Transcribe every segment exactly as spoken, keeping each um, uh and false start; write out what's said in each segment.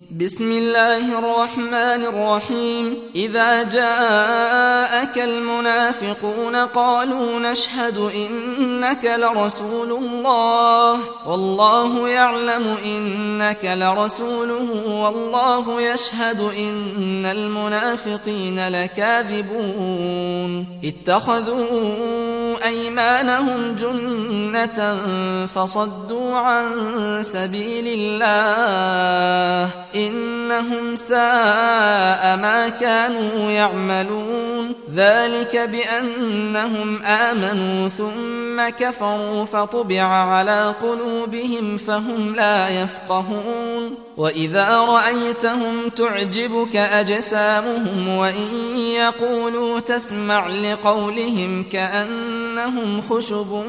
بسم الله الرحمن الرحيم إذا جاءك المنافقون قالوا نشهد إنك لرسول الله والله يعلم إنك لرسوله والله يشهد إن المنافقين لكاذبون اتخذوا أيمانهم جنة فصدوا عن سبيل الله إنهم ساء ما كانوا يعملون ذلك بأنهم آمنوا ثم كفروا فطبع على قلوبهم فهم لا يفقهون وإذا رأيتهم تعجبك أجسامهم وإن يقولوا تسمع لقولهم كأنهم خشب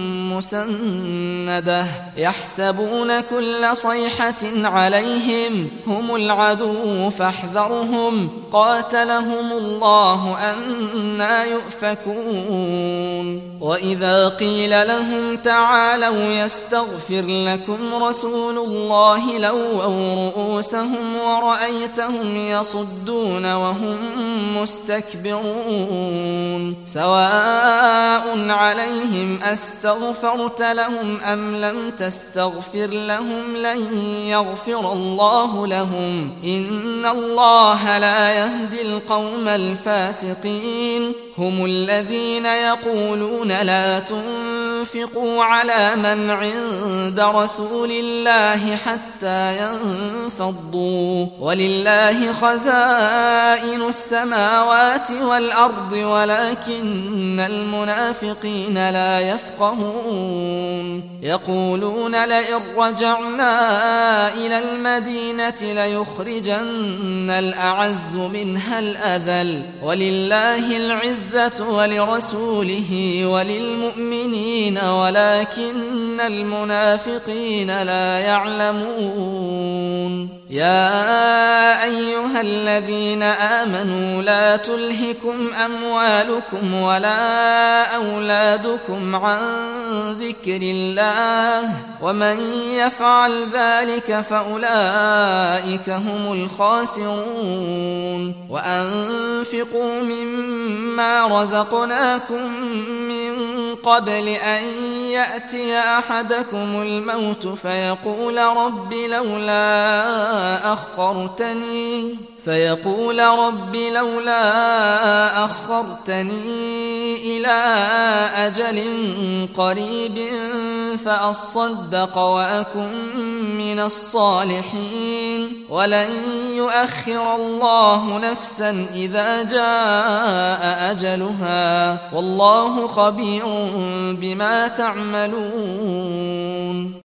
مسندة يحسبون كل صيحة عليهم هم العدو فاحذرهم قاتلهم الله أنى يؤفكون وإذا قيل لهم تعالوا يستغفر لكم رسول الله لووا رؤوسهم ورأيتهم يصدون وهم مستكبرون سواء عليهم أستغفرت لهم أم لم تستغفر لهم لن يغفر الله لهم إن الله لا يهدي القوم الفاسقين هم الذين يقولون لا تنفقوا على من عند رسول الله حتى ينفضوا ولله خزائن السماوات والأرض ولكن المنافقين لا يفقهون يقولون لئن رجعنا إلى المدينة ليخرجن الأعز منها الأذل ولله العزة ولرسوله وللمؤمنين ولكن المنافقين لا يعلمون يا أيها الذين آمنوا لا تلهكم أموالكم ولا أولادكم عن ذكر الله ومن يفعل ذلك فأولئك هم الخاسرون وأنفقوا مما رزقناكم من قبل أن يأتي أحدكم الموت فيقول رب لولا أخرتني فيقول رب لولا أخرتني إلى أجل قريب فأصدق وأكن من الصالحين ولن يؤخر الله نفسا إذا جاء أجلها والله خبير بما تعملون